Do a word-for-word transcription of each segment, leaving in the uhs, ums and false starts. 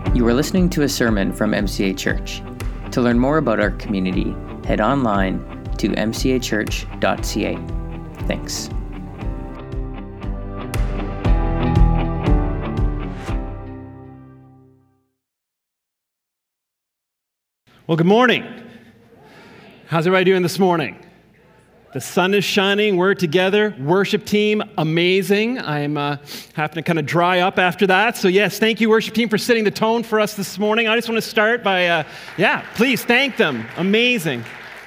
You are listening to a sermon from M C A Church. To learn more about our community, head online to m c a church dot c a. Thanks. Well, good morning. How's everybody doing this morning? The sun is shining. We're together. Worship team, amazing. I'm uh, having to kind of dry up after that. So yes, thank you, worship team, for setting the tone for us this morning. I just want to start by, uh, yeah, please thank them. Amazing.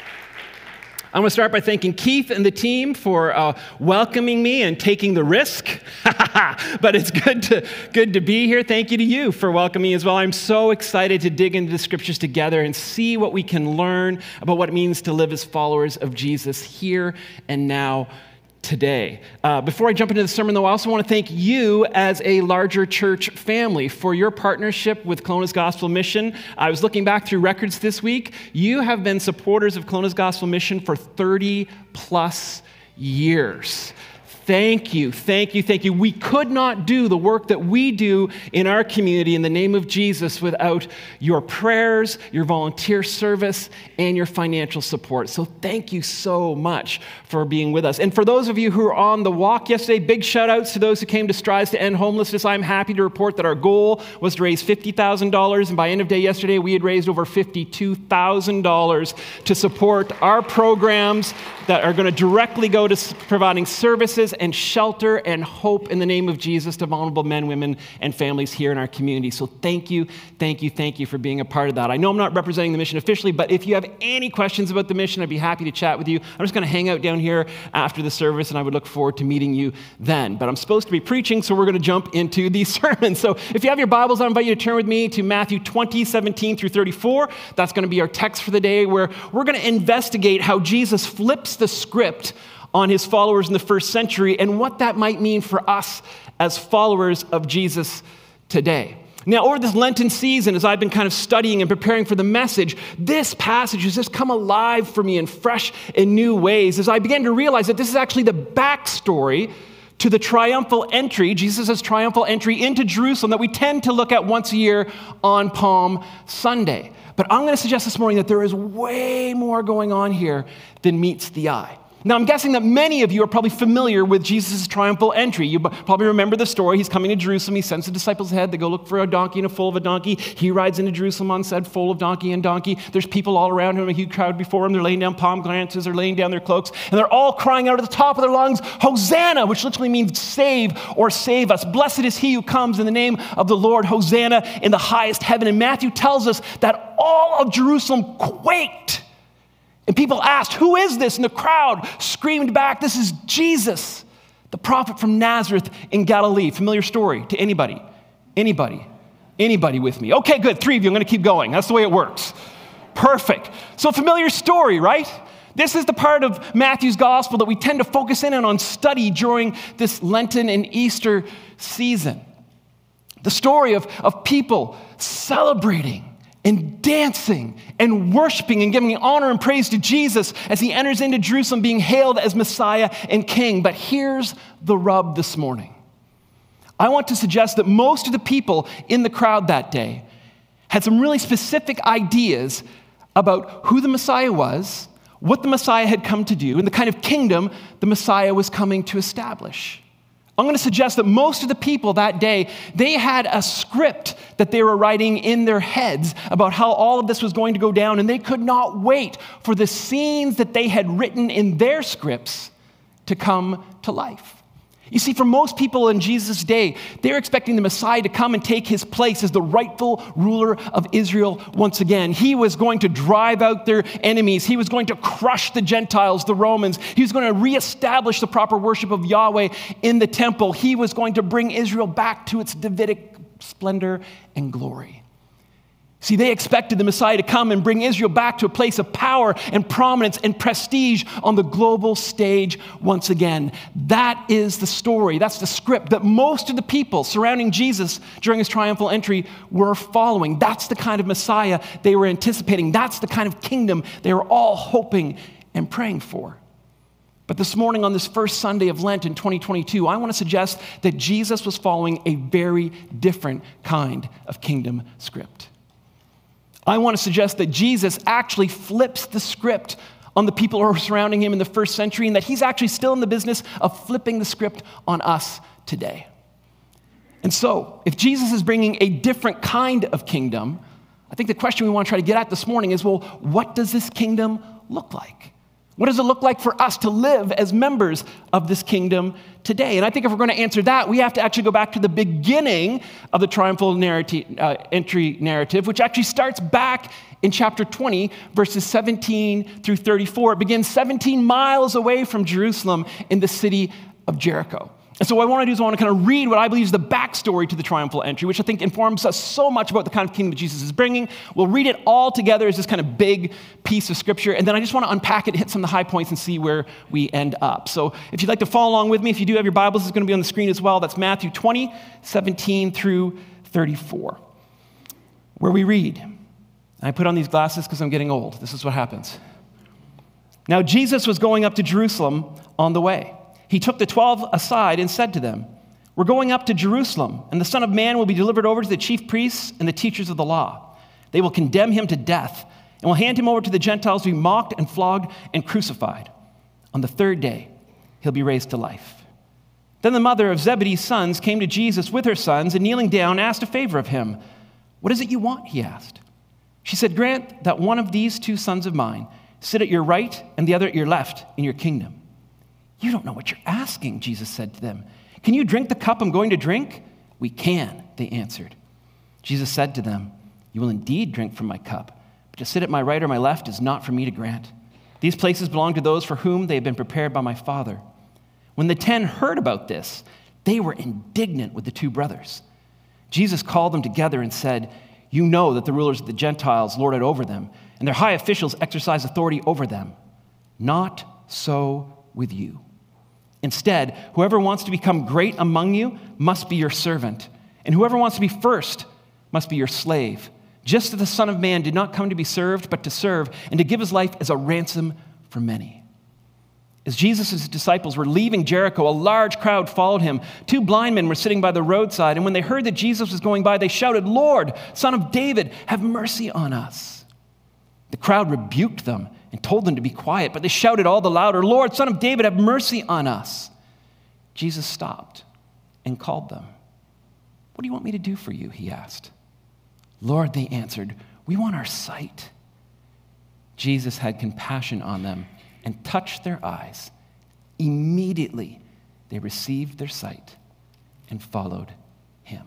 I'm going to start by thanking Keith and the team for uh, welcoming me and taking the risk. But it's good to good to be here. Thank you to you for welcoming me as well. I'm so excited to dig into the scriptures together and see what we can learn about what it means to live as followers of Jesus here and now today. Uh, before I jump into the sermon, though, I also want to thank you as a larger church family for your partnership with Kelowna's Gospel Mission. I was looking back through records this week. You have been supporters of Kelowna's Gospel Mission for thirty plus years. Thank you, thank you, thank you. We could not do the work that we do in our community in the name of Jesus without your prayers, your volunteer service, and your financial support. So thank you so much for being with us. And for those of you who were on the walk yesterday, big shout outs to those who came to Strides to End Homelessness. I'm happy to report that our goal was to raise fifty thousand dollars, and by end of day yesterday, we had raised over fifty-two thousand dollars to support our programs that are going to directly go to providing services and shelter and hope in the name of Jesus to vulnerable men, women, and families here in our community. So thank you, thank you, thank you for being a part of that. I know I'm not representing the mission officially, but if you have any questions about the mission, I'd be happy to chat with you. I'm just going to hang out down here after the service, and I would look forward to meeting you then. But I'm supposed to be preaching, so we're going to jump into the sermon. So if you have your Bibles, I invite you to turn with me to Matthew twenty, seventeen through thirty-four. That's going to be our text for the day, where we're going to investigate how Jesus flips the script on his followers in the first century and what that might mean for us as followers of Jesus today. Now, over this Lenten season, as I've been kind of studying and preparing for the message, this passage has just come alive for me in fresh and new ways as I began to realize that this is actually the backstory to the triumphal entry, Jesus' triumphal entry into Jerusalem that we tend to look at once a year on Palm Sunday. But I'm going to suggest this morning that there is way more going on here than meets the eye. Now, I'm guessing that many of you are probably familiar with Jesus' triumphal entry. You probably remember the story. He's coming to Jerusalem. He sends the disciples ahead. They go look for a donkey and a foal of a donkey. He rides into Jerusalem on said foal of donkey and donkey. There's people all around him, a huge crowd before him. They're laying down palm branches. They're laying down their cloaks. And they're all crying out at the top of their lungs, Hosanna, which literally means save or save us. Blessed is he who comes in the name of the Lord. Hosanna in the highest heaven. And Matthew tells us that all of Jerusalem quaked. And people asked, who is this? And the crowd screamed back, this is Jesus, the prophet from Nazareth in Galilee. Familiar story to anybody? Anybody? Anybody with me? Okay, good. Three of you. I'm going to keep going. That's the way it works. Perfect. So familiar story, right? This is the part of Matthew's gospel that we tend to focus in on on study during this Lenten and Easter season. The story of, of people celebrating and dancing and worshiping and giving honor and praise to Jesus as he enters into Jerusalem being hailed as Messiah and King. But here's the rub this morning. I want to suggest that most of the people in the crowd that day had some really specific ideas about who the Messiah was, what the Messiah had come to do, and the kind of kingdom the Messiah was coming to establish. I'm going to suggest that most of the people that day, they had a script that they were writing in their heads about how all of this was going to go down, and they could not wait for the scenes that they had written in their scripts to come to life. You see, for most people in Jesus' day, they're expecting the Messiah to come and take his place as the rightful ruler of Israel once again. He was going to drive out their enemies. He was going to crush the Gentiles, the Romans. He was going to reestablish the proper worship of Yahweh in the temple. He was going to bring Israel back to its Davidic splendor and glory. See, they expected the Messiah to come and bring Israel back to a place of power and prominence and prestige on the global stage once again. That is the story. That's the script that most of the people surrounding Jesus during his triumphal entry were following. That's the kind of Messiah they were anticipating. That's the kind of kingdom they were all hoping and praying for. But this morning on this first Sunday of Lent in twenty twenty-two, I want to suggest that Jesus was following a very different kind of kingdom script. I want to suggest that Jesus actually flips the script on the people who are surrounding him in the first century, and that he's actually still in the business of flipping the script on us today. And so, if Jesus is bringing a different kind of kingdom, I think the question we want to try to get at this morning is, well, what does this kingdom look like? What does it look like for us to live as members of this kingdom today? And I think if we're going to answer that, we have to actually go back to the beginning of the triumphal narrative, uh, entry narrative, which actually starts back in chapter twenty, verses seventeen through thirty-four. It begins seventeen miles away from Jerusalem in the city of Jericho. And so what I want to do is I want to kind of read what I believe is the backstory to the triumphal entry, which I think informs us so much about the kind of kingdom that Jesus is bringing. We'll read it all together as this kind of big piece of scripture, and then I just want to unpack it, hit some of the high points, and see where we end up. So if you'd like to follow along with me, if you do have your Bibles, it's going to be on the screen as well. That's Matthew twenty, seventeen through thirty-four, where we read. I put on these glasses because I'm getting old. This is what happens. Now Jesus was going up to Jerusalem on the way. He took the twelve aside and said to them, "We're going up to Jerusalem, and the Son of Man will be delivered over to the chief priests and the teachers of the law. They will condemn him to death and will hand him over to the Gentiles to be mocked and flogged and crucified. On the third day, he'll be raised to life." Then the mother of Zebedee's sons came to Jesus with her sons and kneeling down asked a favor of him. "What is it you want?" he asked. She said, "Grant that one of these two sons of mine sit at your right and the other at your left in your kingdom." "You don't know what you're asking," Jesus said to them. "Can you drink the cup I'm going to drink?" "We can," they answered. Jesus said to them, "You will indeed drink from my cup, but to sit at my right or my left is not for me to grant. These places belong to those for whom they have been prepared by my Father." When the ten heard about this, they were indignant with the two brothers. Jesus called them together and said, "You know that the rulers of the Gentiles lord it over them, and their high officials exercise authority over them. Not so with you. Instead, whoever wants to become great among you must be your servant, and whoever wants to be first must be your slave. Just as the Son of Man did not come to be served, but to serve, and to give his life as a ransom for many." As Jesus and his disciples were leaving Jericho, a large crowd followed him. Two blind men were sitting by the roadside, and when they heard that Jesus was going by, they shouted, "Lord, Son of David, have mercy on us." The crowd rebuked them and told them to be quiet, but they shouted all the louder, "Lord, Son of David, have mercy on us." Jesus stopped and called them. "What do you want me to do for you?" he asked. "Lord," they answered, "we want our sight." Jesus had compassion on them and touched their eyes. Immediately, they received their sight and followed him.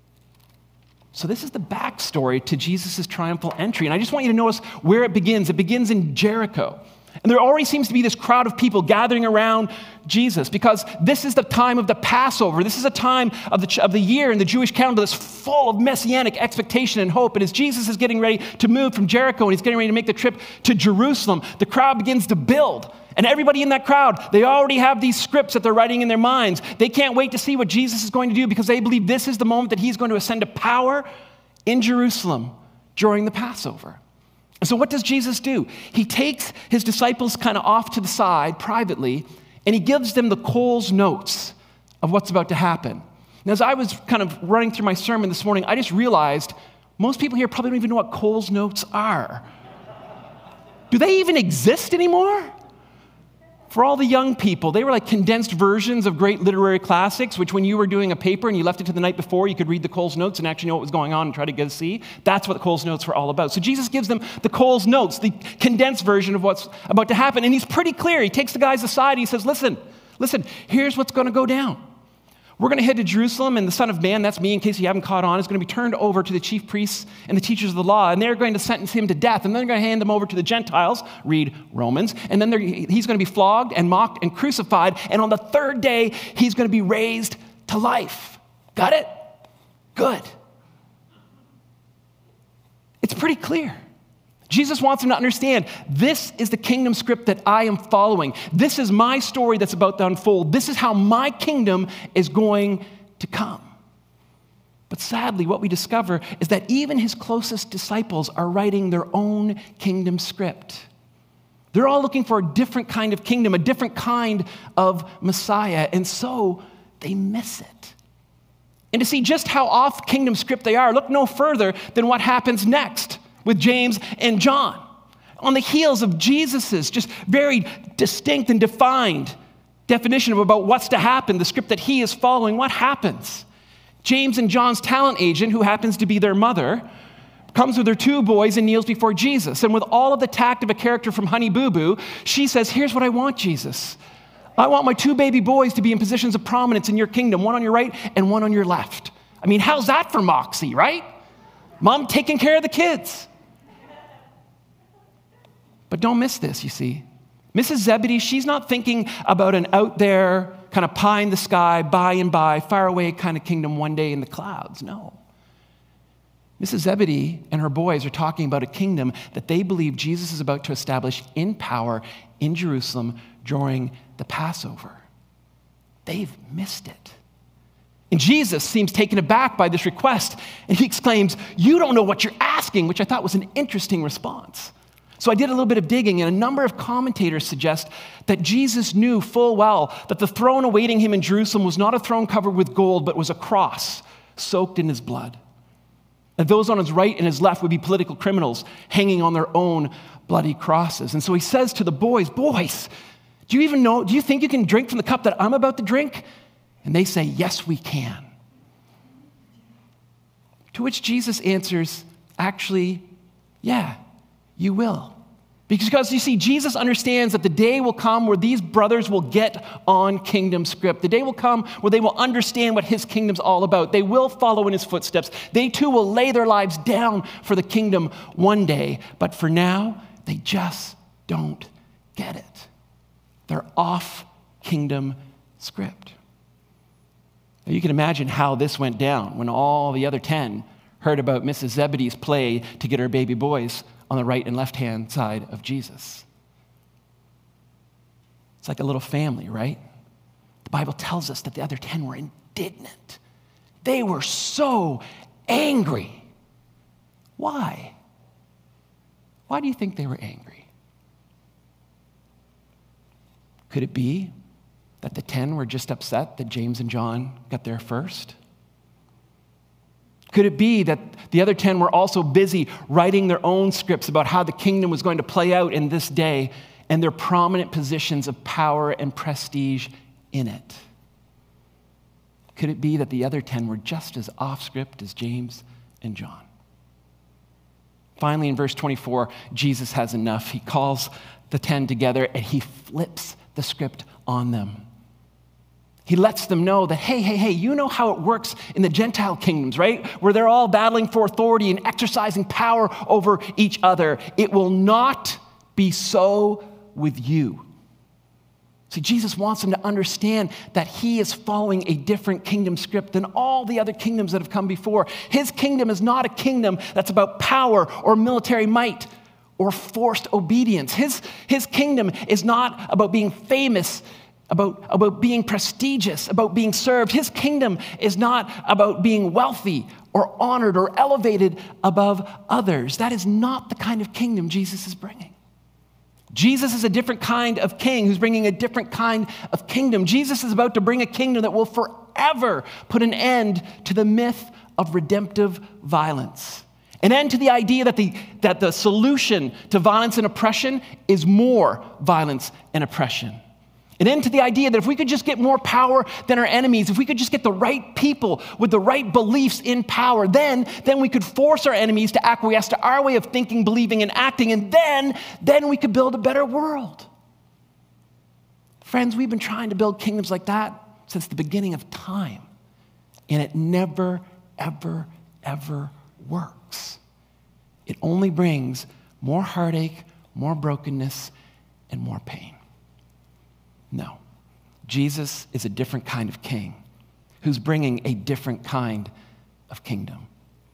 So this is the backstory to Jesus' triumphal entry. And I just want you to notice where it begins. It begins in Jericho. And there already seems to be this crowd of people gathering around Jesus because this is the time of the Passover. This is a time of the, of the year in the Jewish calendar that's full of messianic expectation and hope. And as Jesus is getting ready to move from Jericho and he's getting ready to make the trip to Jerusalem, the crowd begins to build. And everybody in that crowd, they already have these scripts that they're writing in their minds. They can't wait to see what Jesus is going to do because they believe this is the moment that he's going to ascend to power in Jerusalem during the Passover. And so what does Jesus do? He takes his disciples kind of off to the side privately, and he gives them the Coles Notes of what's about to happen. Now, as I was kind of running through my sermon this morning, I just realized most people here probably don't even know what Coles Notes are. Do they even exist anymore? For all the young people, they were like condensed versions of great literary classics, which when you were doing a paper and you left it to the night before, you could read the Coles Notes and actually know what was going on and try to get a see. That's what the Coles Notes were all about. So Jesus gives them the Coles Notes, the condensed version of what's about to happen. And he's pretty clear. He takes the guys aside and he says, listen, listen, here's what's going to go down. We're going to head to Jerusalem, and the Son of Man, that's me in case you haven't caught on, is going to be turned over to the chief priests and the teachers of the law, and they're going to sentence him to death, and then they're going to hand him over to the Gentiles, read Romans, and then he's going to be flogged and mocked and crucified, and on the third day, he's going to be raised to life. Got it? Good. It's pretty clear. Jesus wants them to understand, this is the kingdom script that I am following. This is my story that's about to unfold. This is how my kingdom is going to come. But sadly, what we discover is that even his closest disciples are writing their own kingdom script. They're all looking for a different kind of kingdom, a different kind of Messiah, and so they miss it. And to see just how off kingdom script they are, look no further than what happens next with James and John. On the heels of Jesus's just very distinct and defined definition of about what's to happen, the script that he is following, what happens? James and John's talent agent, who happens to be their mother, comes with her two boys and kneels before Jesus. And with all of the tact of a character from Honey Boo Boo, she says, here's what I want, Jesus. I want my two baby boys to be in positions of prominence in your kingdom, one on your right and one on your left. I mean, how's that for moxie, right? Mom taking care of the kids. But don't miss this, you see. Missus Zebedee, she's not thinking about an out there, kind of pie in the sky, by and by, far away kind of kingdom one day in the clouds. No. Missus Zebedee and her boys are talking about a kingdom that they believe Jesus is about to establish in power in Jerusalem during the Passover. They've missed it. And Jesus seems taken aback by this request, and he exclaims, "You don't know what you're asking," which I thought was an interesting response. So I did a little bit of digging, and a number of commentators suggest that Jesus knew full well that the throne awaiting him in Jerusalem was not a throne covered with gold, but was a cross soaked in his blood. That those on his right and his left would be political criminals hanging on their own bloody crosses. And so he says to the boys, boys, do you even know, do you think you can drink from the cup that I'm about to drink? And they say, yes, we can. To which Jesus answers, actually, yeah, you will. Because you see, Jesus understands that the day will come where these brothers will get on kingdom script. The day will come where they will understand what his kingdom's all about. They will follow in his footsteps. They too will lay their lives down for the kingdom one day. But for now, they just don't get it. They're off kingdom script. Now, you can imagine how this went down when all the other ten heard about Missus Zebedee's play to get her baby boys on the right and left-hand side of Jesus. It's like a little family, right? The Bible tells us that the other ten were indignant. They were so angry. Why? Why do you think they were angry? Could it be that the ten were just upset that James and John got there first? Could it be that the other ten were also busy writing their own scripts about how the kingdom was going to play out in this day and their prominent positions of power and prestige in it? Could it be that the other ten were just as off script as James and John? Finally, in verse twenty-four, Jesus has enough. He calls the ten together and he flips the script on them. He lets them know that, hey, hey, hey, you know how it works in the Gentile kingdoms, right? Where they're all battling for authority and exercising power over each other. It will not be so with you. See, Jesus wants them to understand that he is following a different kingdom script than all the other kingdoms that have come before. His kingdom is not a kingdom that's about power or military might or forced obedience. His, his kingdom is not about being famous, About, about being prestigious, about being served. His kingdom is not about being wealthy or honored or elevated above others. That is not the kind of kingdom Jesus is bringing. Jesus is a different kind of king who's bringing a different kind of kingdom. Jesus is about to bring a kingdom that will forever put an end to the myth of redemptive violence. An end to the idea that the, that the solution to violence and oppression is more violence and oppression. An end to the idea that if we could just get more power than our enemies, if we could just get the right people with the right beliefs in power, then, then we could force our enemies to acquiesce to our way of thinking, believing, and acting, and then, then we could build a better world. Friends, we've been trying to build kingdoms like that since the beginning of time, and it never, ever, ever works. It only brings more heartache, more brokenness, and more pain. No, Jesus is a different kind of king who's bringing a different kind of kingdom.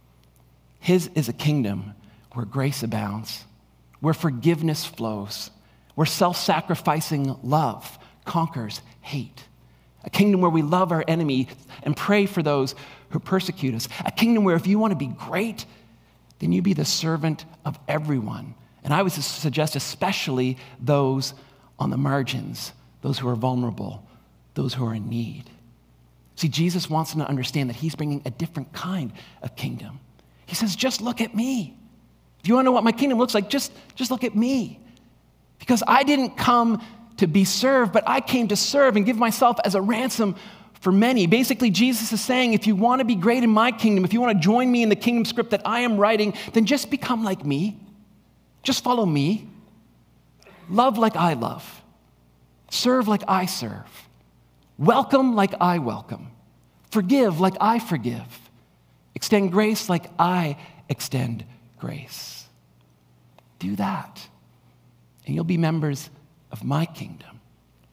His is a kingdom where grace abounds, where forgiveness flows, where self-sacrificing love conquers hate. A kingdom where we love our enemy and pray for those who persecute us. A kingdom where if you want to be great, then you be the servant of everyone And I would suggest especially those on the margins, those who are vulnerable, those who are in need. See, Jesus wants them to understand that he's bringing a different kind of kingdom. He says, just look at me. If you want to know what my kingdom looks like, just, just look at me. Because I didn't come to be served, but I came to serve and give myself as a ransom for many. Basically, Jesus is saying, if you want to be great in my kingdom, if you want to join me in the kingdom script that I am writing, then just become like me. Just follow me. Love like I love. Serve like I serve. Welcome like I welcome. Forgive like I forgive. Extend grace like I extend grace. Do that, and you'll be members of my kingdom.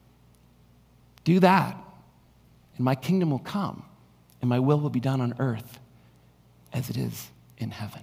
Do that, and my kingdom will come, and my will will be done on earth as it is in heaven.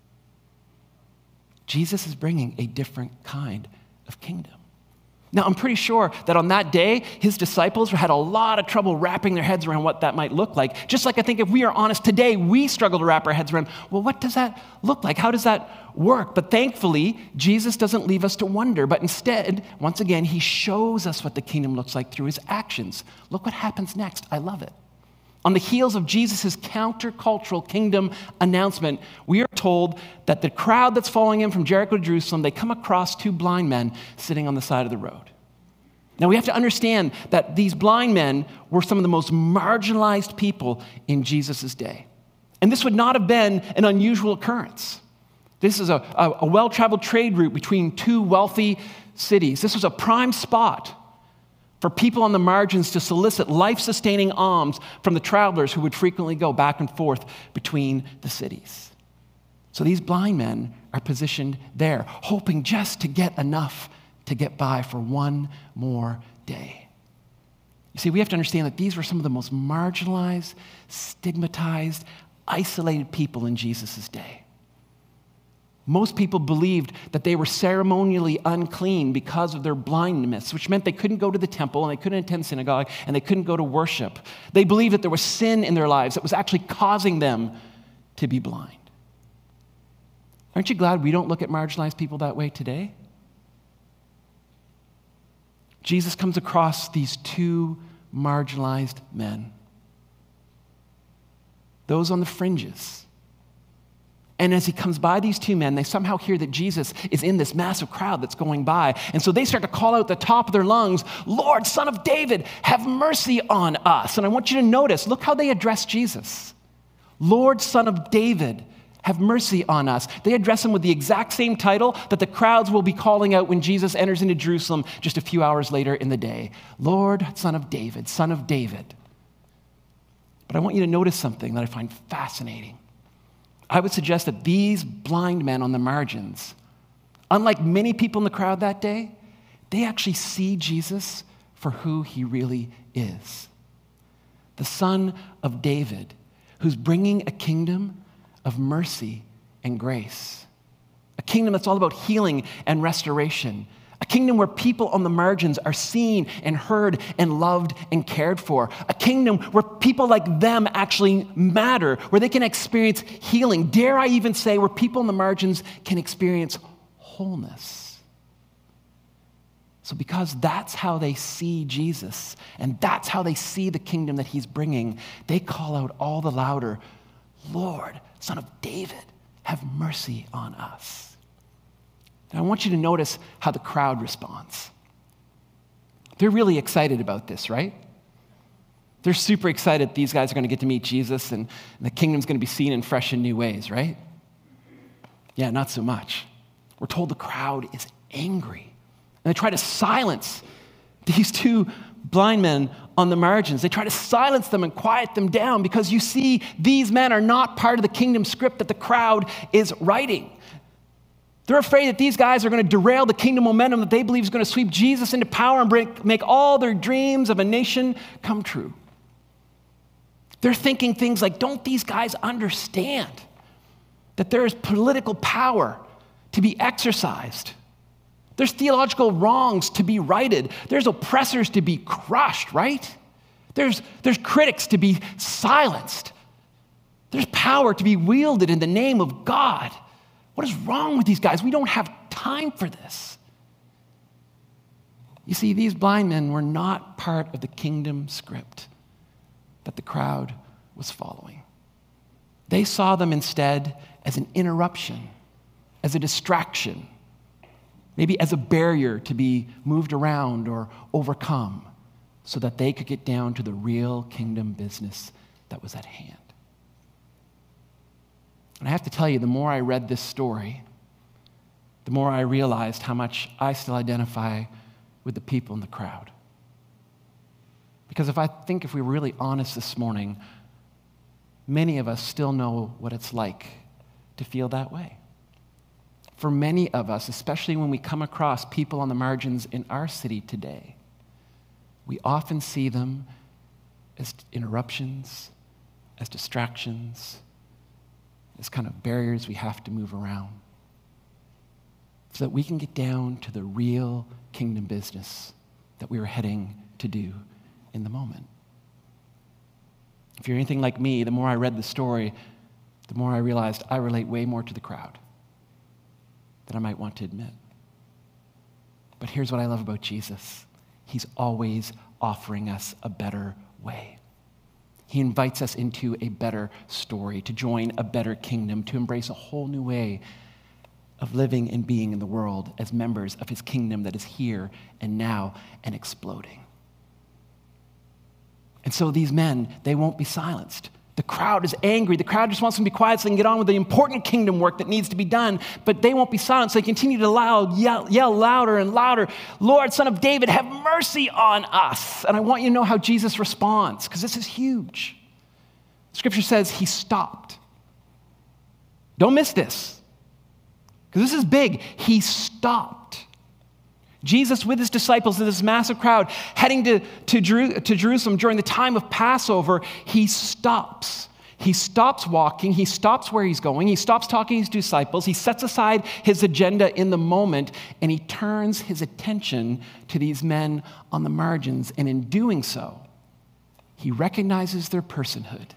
Jesus is bringing a different kind of kingdom. Now, I'm pretty sure that on that day, his disciples had a lot of trouble wrapping their heads around what that might look like. Just like I think if we are honest today, we struggle to wrap our heads around, well, what does that look like? How does that work? But thankfully, Jesus doesn't leave us to wonder, but instead, once again, he shows us what the kingdom looks like through his actions. Look what happens next. I love it. On the heels of Jesus' countercultural kingdom announcement, we are told that the crowd that's following him from Jericho to Jerusalem, they come across two blind men sitting on the side of the road. Now, we have to understand that these blind men were some of the most marginalized people in Jesus' day. And this would not have been an unusual occurrence. This is a, a, a well-traveled trade route between two wealthy cities. This was a prime spot for people on the margins to solicit life-sustaining alms from the travelers who would frequently go back and forth between the cities. So these blind men are positioned there, hoping just to get enough to get by for one more day. You see, we have to understand that these were some of the most marginalized, stigmatized, isolated people in Jesus' day. Most people believed that they were ceremonially unclean because of their blindness, which meant they couldn't go to the temple and they couldn't attend synagogue and they couldn't go to worship. They believed that there was sin in their lives that was actually causing them to be blind. Aren't you glad we don't look at marginalized people that way today? Jesus comes across these two marginalized men, those on the fringes. And as he comes by these two men, they somehow hear that Jesus is in this massive crowd that's going by. And so they start to call out at the top of their lungs, Lord, Son of David, have mercy on us. And I want you to notice, look how they address Jesus. Lord, Son of David, have mercy on us. They address him with the exact same title that the crowds will be calling out when Jesus enters into Jerusalem just a few hours later in the day. Lord, Son of David, Son of David. But I want you to notice something that I find fascinating. I would suggest that these blind men on the margins, unlike many people in the crowd that day, they actually see Jesus for who he really is. The Son of David, who's bringing a kingdom of mercy and grace. A kingdom that's all about healing and restoration. A kingdom where people on the margins are seen and heard and loved and cared for. A kingdom where people like them actually matter, where they can experience healing. Dare I even say, where people on the margins can experience wholeness. So because that's how they see Jesus, and that's how they see the kingdom that he's bringing, they call out all the louder, Lord, Son of David, have mercy on us. And I want you to notice how the crowd responds. They're really excited about this, right? They're super excited these guys are going to get to meet Jesus and the kingdom's going to be seen in fresh and new ways, right? Yeah, not so much. We're told the crowd is angry. And they try to silence these two blind men on the margins. They try to silence them and quiet them down because you see, these men are not part of the kingdom script that the crowd is writing. They're afraid that these guys are going to derail the kingdom momentum that they believe is going to sweep Jesus into power and break, make all their dreams of a nation come true. They're thinking things like, don't these guys understand that there is political power to be exercised? There's theological wrongs to be righted. There's oppressors to be crushed, right? There's, there's critics to be silenced. There's power to be wielded in the name of God. What is wrong with these guys? We don't have time time for this. You see, these blind men were not part of the kingdom script that the crowd was following. They saw them instead as an interruption, as a distraction, maybe as a barrier to be moved around or overcome so that they could get down to the real kingdom business that was at hand. And I have to tell you, the more I read this story, the more I realized how much I still identify with the people in the crowd. Because if I think if we were really honest this morning, many of us still know what it's like to feel that way. For many of us, especially when we come across people on the margins in our city today, we often see them as interruptions, as distractions, as kind of barriers we have to move around so that we can get down to the real kingdom business that we were heading to do in the moment. If you're anything like me, the more I read the story, the more I realized I relate way more to the crowd than I might want to admit. But here's what I love about Jesus. He's always offering us a better way. He invites us into a better story, to join a better kingdom, to embrace a whole new way of living and being in the world as members of his kingdom that is here and now and exploding. And so these men, they won't be silenced. The crowd is angry. The crowd just wants them to be quiet so they can get on with the important kingdom work that needs to be done, but they won't be silenced. So they continue to loud, yell, yell louder and louder, "Lord, Son of David, have mercy on us." And I want you to know how Jesus responds, because this is huge. Scripture says he stopped. Don't miss this, because this is big. He stopped. Jesus with his disciples in this massive crowd heading to, to, Jeru- to Jerusalem during the time of Passover, he stops. He stops walking. He stops where he's going. He stops talking to his disciples. He sets aside his agenda in the moment, and he turns his attention to these men on the margins. And in doing so, he recognizes their personhood.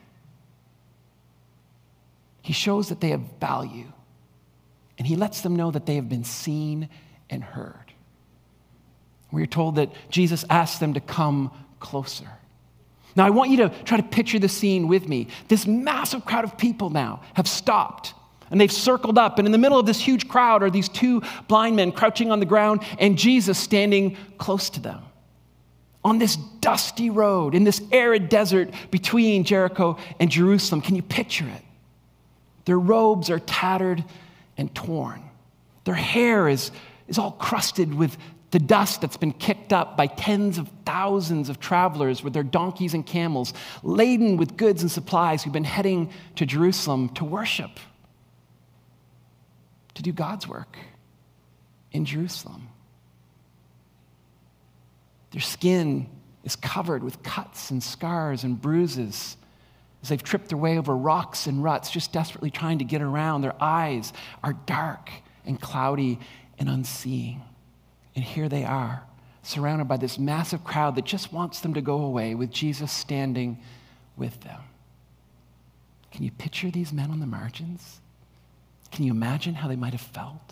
He shows that they have value, and he lets them know that they have been seen and heard. We're told that Jesus asked them to come closer. Now, I want you to try to picture the scene with me. This massive crowd of people now have stopped, and they've circled up, and in the middle of this huge crowd are these two blind men crouching on the ground, and Jesus standing close to them. On this dusty road, in this arid desert between Jericho and Jerusalem, can you picture it? Their robes are tattered and torn. Their hair is, is all crusted with the dust that's been kicked up by tens of thousands of travelers with their donkeys and camels, laden with goods and supplies who've been heading to Jerusalem to worship, to do God's work in Jerusalem. Their skin is covered with cuts and scars and bruises as they've tripped their way over rocks and ruts, just desperately trying to get around. Their eyes are dark and cloudy and unseeing. And here they are, surrounded by this massive crowd that just wants them to go away, with Jesus standing with them. Can you picture these men on the margins? Can you imagine how they might have felt?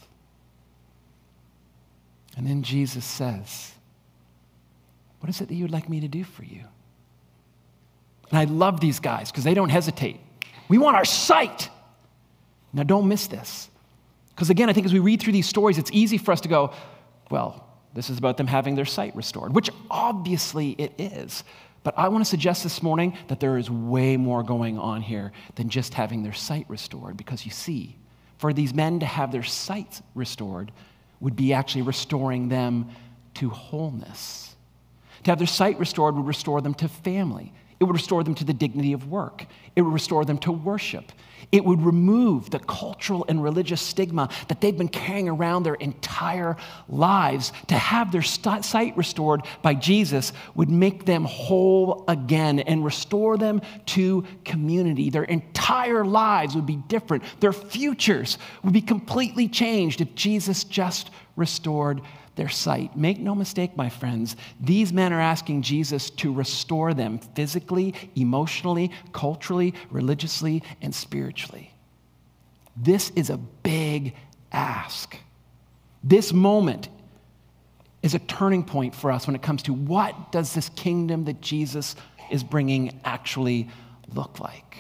And then Jesus says, "What is it that you would like me to do for you?" And I love these guys because they don't hesitate. We want our sight. Now, don't miss this. Because again, I think as we read through these stories, it's easy for us to go, well, this is about them having their sight restored, which obviously it is. But I want to suggest this morning that there is way more going on here than just having their sight restored. Because you see, for these men to have their sight restored would be actually restoring them to wholeness. To have their sight restored would restore them to family. It would restore them to the dignity of work. It would restore them to worship. It would remove the cultural and religious stigma that they've been carrying around their entire lives. To have their sight restored by Jesus would make them whole again and restore them to community. Their entire lives would be different. Their futures would be completely changed if Jesus just restored their sight. Make no mistake, my friends, these men are asking Jesus to restore them physically, emotionally, culturally, religiously, and spiritually. This is a big ask. This moment is a turning point for us when it comes to what does this kingdom that Jesus is bringing actually look like.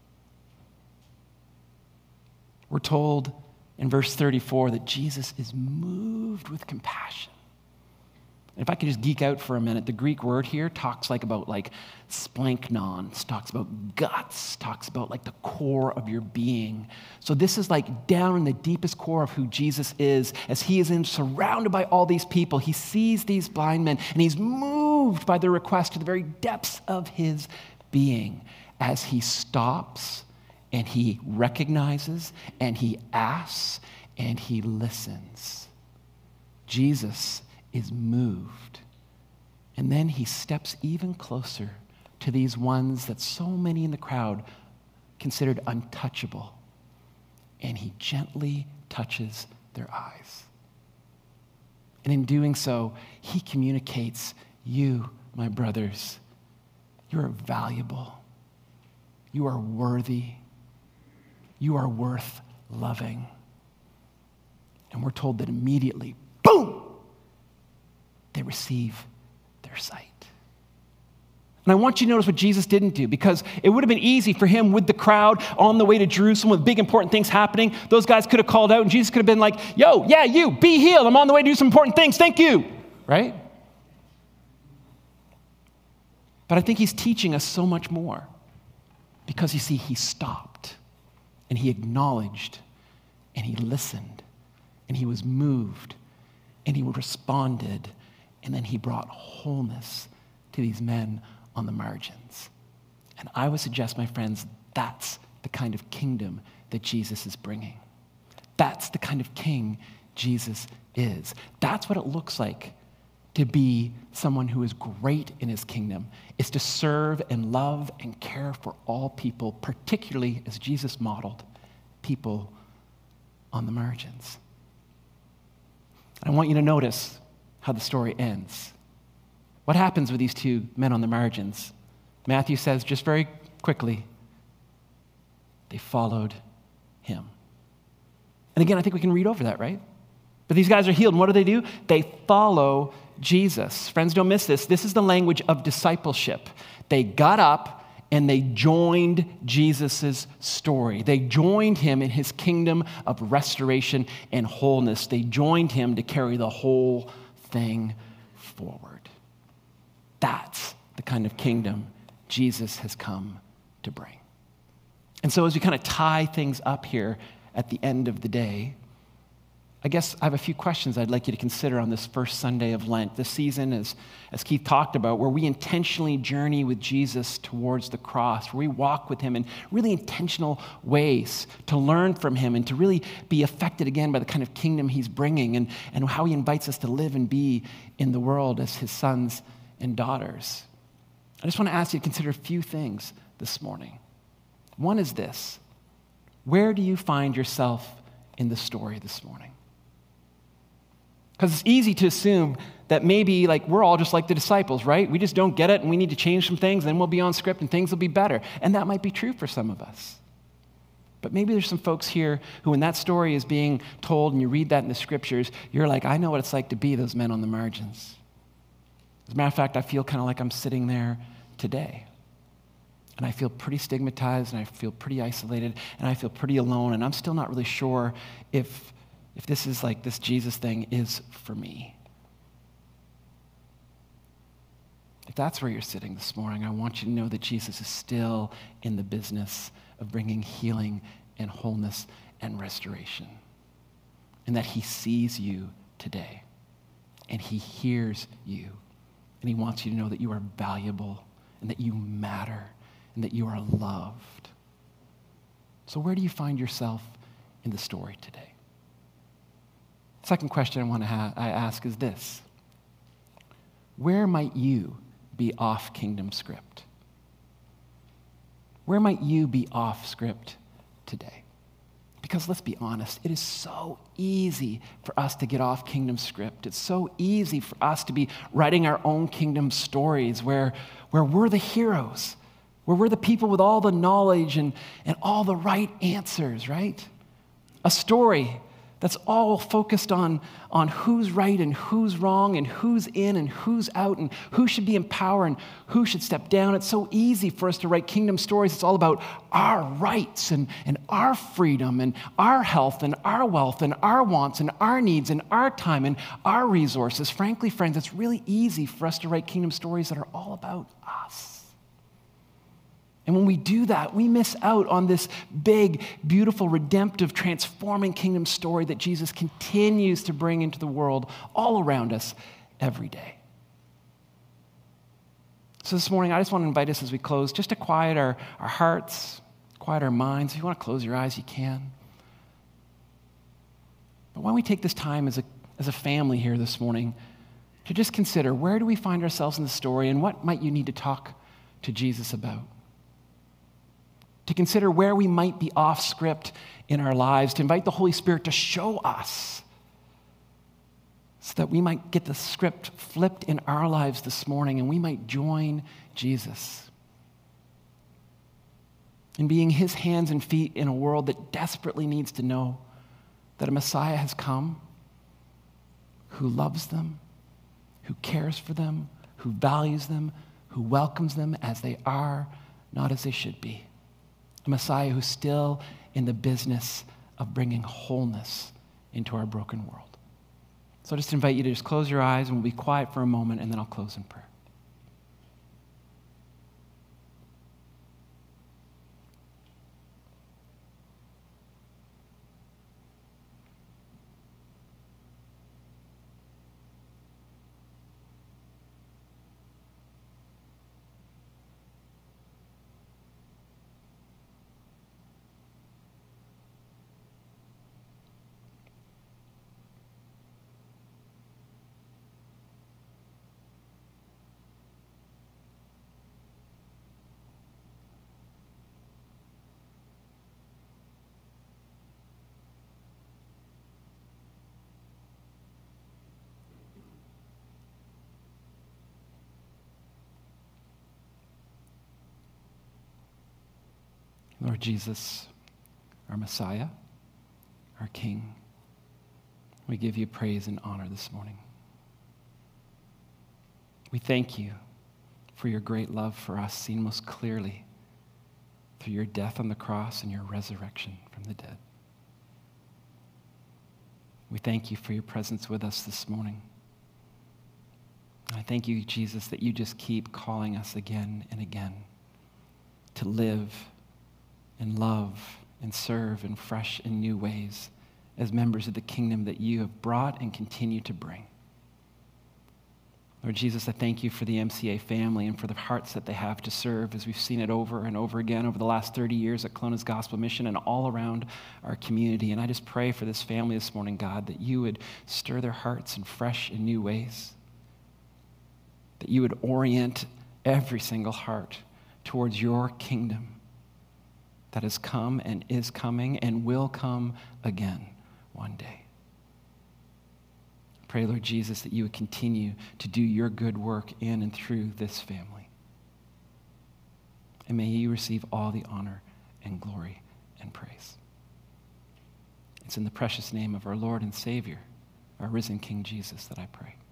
We're told in verse thirty-four that Jesus is moved with compassion. And if I could just geek out for a minute, the Greek word here talks like about like splanknon, talks about guts, talks about like the core of your being. So this is like down in the deepest core of who Jesus is, as he is in surrounded by all these people. He sees these blind men and he's moved by their request to the very depths of his being as he stops and he recognizes and he asks and he listens. Jesus is moved. And then he steps even closer to these ones that so many in the crowd considered untouchable. And he gently touches their eyes. And in doing so, he communicates, you, my brothers, you are valuable. You are worthy. You are worth loving. And we're told that immediately, boom, they receive their sight. And I want you to notice what Jesus didn't do, because it would have been easy for him with the crowd on the way to Jerusalem with big important things happening. Those guys could have called out and Jesus could have been like, yo, yeah, you, be healed. I'm on the way to do some important things. Thank you. Right? But I think he's teaching us so much more, because you see, he stopped and he acknowledged and he listened and he was moved and he responded. And then he brought wholeness to these men on the margins. And I would suggest, my friends, that's the kind of kingdom that Jesus is bringing. That's the kind of king Jesus is. That's what it looks like to be someone who is great in his kingdom, is to serve and love and care for all people, particularly, as Jesus modeled, people on the margins. I want you to notice how the story ends. What happens with these two men on the margins? Matthew says just very quickly, they followed him. And again, I think we can read over that, right? But these guys are healed, and what do they do? They follow Jesus. Friends, don't miss this. This is the language of discipleship. They got up and they joined Jesus' story. They joined him in his kingdom of restoration and wholeness. They joined him to carry the whole thing forward. That's the kind of kingdom Jesus has come to bring. And so as we kind of tie things up here at the end of the day, I guess I have a few questions I'd like you to consider on this first Sunday of Lent. This season, as, as Keith talked about, where we intentionally journey with Jesus towards the cross, where we walk with him in really intentional ways to learn from him and to really be affected again by the kind of kingdom he's bringing, and, and how he invites us to live and be in the world as his sons and daughters. I just want to ask you to consider a few things this morning. One is this: where do you find yourself in the story this morning? Because it's easy to assume that maybe like we're all just like the disciples, right? We just don't get it and we need to change some things, then we'll be on script and things will be better. And that might be true for some of us. But maybe there's some folks here who, when that story is being told and you read that in the scriptures, you're like, I know what it's like to be those men on the margins. As a matter of fact, I feel kind of like I'm sitting there today. And I feel pretty stigmatized, and I feel pretty isolated, and I feel pretty alone, and I'm still not really sure if If this is like this Jesus thing is for me. If that's where you're sitting this morning, I want you to know that Jesus is still in the business of bringing healing and wholeness and restoration. And that he sees you today. And he hears you. And he wants you to know that you are valuable and that you matter and that you are loved. So where do you find yourself in the story today? Second question I want to ha- I ask is this: where might you be off kingdom script? Where might you be off script today? Because let's be honest, it is so easy for us to get off kingdom script. It's so easy for us to be writing our own kingdom stories where, where we're the heroes, where we're the people with all the knowledge and, and all the right answers, right? A story that's all focused on, on who's right and who's wrong and who's in and who's out and who should be in power and who should step down. It's so easy for us to write kingdom stories. It's all about our rights and, and our freedom and our health and our wealth and our wants and our needs and our time and our resources. Frankly, friends, it's really easy for us to write kingdom stories that are all about us. And when we do that, we miss out on this big, beautiful, redemptive, transforming kingdom story that Jesus continues to bring into the world all around us every day. So this morning, I just want to invite us as we close, just to quiet our, our hearts, quiet our minds. If you want to close your eyes, you can. But why don't we take this time as a, as a family here this morning to just consider, where do we find ourselves in the story and what might you need to talk to Jesus about? To consider where we might be off script in our lives, to invite the Holy Spirit to show us so that we might get the script flipped in our lives this morning and we might join Jesus in being his hands and feet in a world that desperately needs to know that a Messiah has come who loves them, who cares for them, who values them, who welcomes them as they are, not as they should be. A Messiah who's still in the business of bringing wholeness into our broken world. So I just invite you to just close your eyes and we'll be quiet for a moment and then I'll close in prayer. Lord Jesus, our Messiah, our King, we give you praise and honor this morning. We thank you for your great love for us, seen most clearly through your death on the cross and your resurrection from the dead. We thank you for your presence with us this morning. And I thank you, Jesus, that you just keep calling us again and again to live and love and serve in fresh and new ways as members of the kingdom that you have brought and continue to bring. Lord Jesus, I thank you for the M C A family and for the hearts that they have to serve, as we've seen it over and over again over the last thirty years at Kelowna's Gospel Mission and all around our community. And I just pray for this family this morning, God, that you would stir their hearts in fresh and new ways, that you would orient every single heart towards your kingdom that has come and is coming and will come again one day. Pray, Lord Jesus, that you would continue to do your good work in and through this family. And may you receive all the honor and glory and praise. It's in the precious name of our Lord and Savior, our risen King Jesus, that I pray.